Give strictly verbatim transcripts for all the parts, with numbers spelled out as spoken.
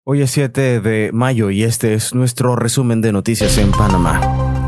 Hoy es siete de mayo y este es nuestro resumen de noticias en Panamá.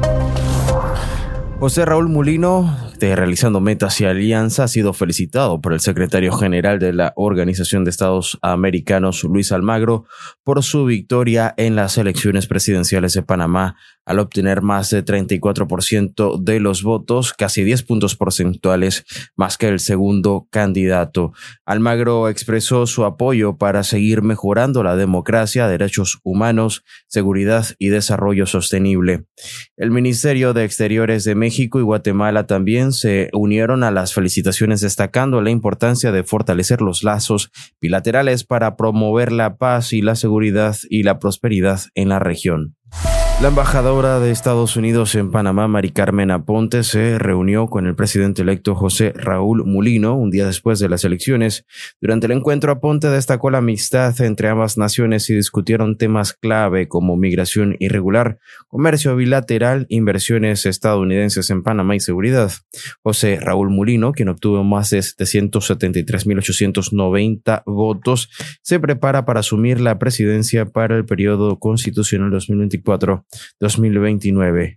José Raúl Mulino, de Realizando Metas y Alianza, ha sido felicitado por el secretario general de la Organización de Estados Americanos, Luis Almagro, por su victoria en las elecciones presidenciales de Panamá, al obtener más de treinta y cuatro por ciento de los votos, casi diez puntos porcentuales más que el segundo candidato. Almagro expresó su apoyo para seguir mejorando la democracia, derechos humanos, seguridad y desarrollo sostenible. El Ministerio de Exteriores de México y Guatemala también se unieron a las felicitaciones, destacando la importancia de fortalecer los lazos bilaterales para promover la paz y la seguridad y la prosperidad en la región. La embajadora de Estados Unidos en Panamá, Mari Carmen Aponte, se reunió con el presidente electo José Raúl Mulino un día después de las elecciones. Durante el encuentro, Aponte destacó la amistad entre ambas naciones y discutieron temas clave como migración irregular, comercio bilateral, inversiones estadounidenses en Panamá y seguridad. José Raúl Mulino, quien obtuvo más de setecientos setenta y tres mil ochocientos noventa votos, se prepara para asumir la presidencia para el periodo constitucional dos mil veinticuatro dos mil veintinueve.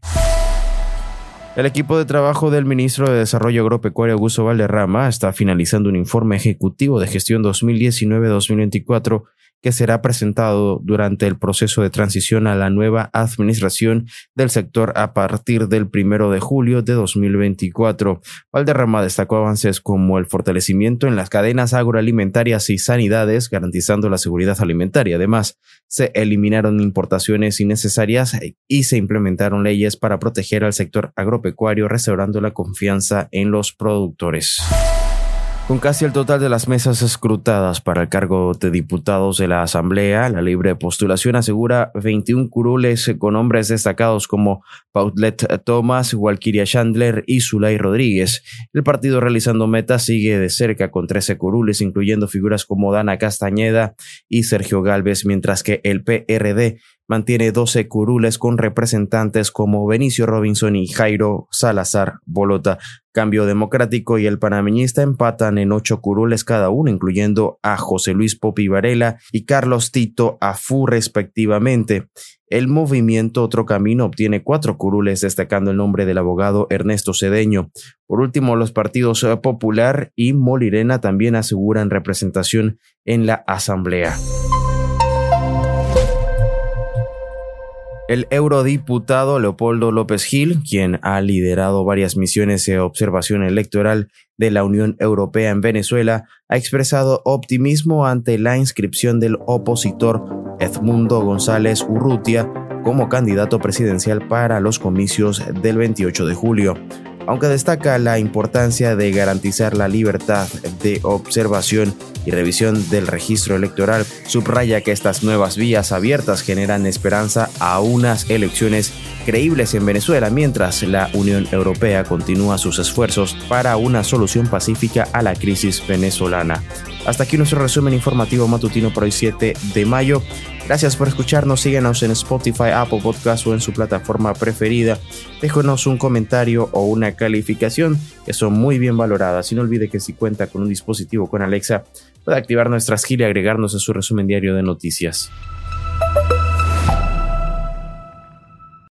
El equipo de trabajo del ministro de Desarrollo Agropecuario, Augusto Valderrama, está finalizando un informe ejecutivo de gestión dos mil diecinueve dos mil veinticuatro que será presentado durante el proceso de transición a la nueva administración del sector a partir del primero de julio de dos mil veinticuatro. Valderrama destacó avances como el fortalecimiento en las cadenas agroalimentarias y sanidades, garantizando la seguridad alimentaria. Además, se eliminaron importaciones innecesarias y se implementaron leyes para proteger al sector agropecuario, restaurando la confianza en los productores. Con casi el total de las mesas escrutadas para el cargo de diputados de la Asamblea, la libre postulación asegura veintiún curules con nombres destacados como Paulette Thomas, Walkiria Chandler y Zulay Rodríguez. El partido Realizando Metas sigue de cerca con trece curules, incluyendo figuras como Dana Castañeda y Sergio Gálvez, mientras que el P R D mantiene doce curules con representantes como Benicio Robinson y Jairo Salazar Bolota. Cambio Democrático y el Panameñista empatan en ocho curules cada uno, incluyendo a José Luis Popi Varela y Carlos Tito Afú respectivamente. El movimiento Otro Camino obtiene cuatro curules, destacando el nombre del abogado Ernesto Cedeño. Por último, los partidos Popular y Molirena también aseguran representación en la Asamblea. El eurodiputado Leopoldo López Gil, quien ha liderado varias misiones de observación electoral de la Unión Europea en Venezuela, ha expresado optimismo ante la inscripción del opositor Edmundo González Urrutia como candidato presidencial para los comicios del veintiocho de julio. Aunque destaca la importancia de garantizar la libertad de observación y revisión del registro electoral, subraya que estas nuevas vías abiertas generan esperanza a unas elecciones creíbles en Venezuela, mientras la Unión Europea continúa sus esfuerzos para una solución pacífica a la crisis venezolana. Hasta aquí nuestro resumen informativo matutino por hoy siete de mayo. Gracias por escucharnos, síguenos en Spotify, Apple Podcasts o en su plataforma preferida. Déjenos un comentario o una calificación que son muy bien valoradas. Y no olvide que si cuenta con un dispositivo con Alexa, puede activar nuestra skill y agregarnos a su resumen diario de noticias.